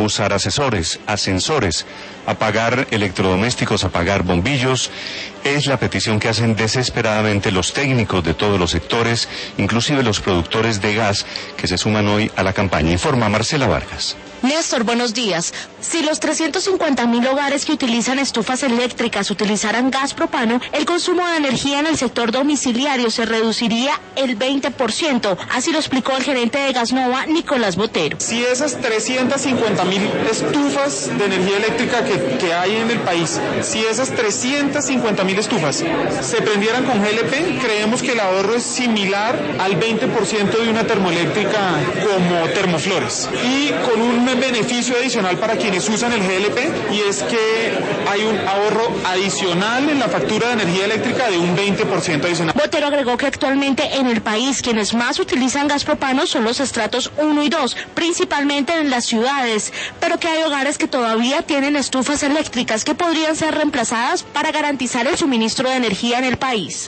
usar ascensores, apagar electrodomésticos, apagar bombillos. Es la petición que hacen desesperadamente los técnicos de todos los sectores, inclusive los productores de gas que se suman hoy a la campaña. Informa Marcela Vargas. Néstor, buenos días. Si los 350.000 hogares que utilizan estufas eléctricas utilizaran gas propano, el consumo de energía en el sector domiciliario se reduciría el 20%. Así lo explicó el gerente de Gasnova, Nicolás Botero. Si esas 350.000 estufas de energía eléctrica que hay en el país, si esas 350.000 estufas se prendieran con GLP, creemos que el ahorro es similar al 20% de una termoeléctrica como Termoflores. Y con un beneficio adicional para quienes usan el GLP, y es que hay un ahorro adicional en la factura de energía eléctrica de un 20% adicional. Botero agregó que actualmente en el país quienes más utilizan gas propano son los estratos 1 y 2, principalmente en las ciudades, pero que hay hogares que todavía tienen estufas eléctricas que podrían ser reemplazadas para garantizar el suministro de energía en el país.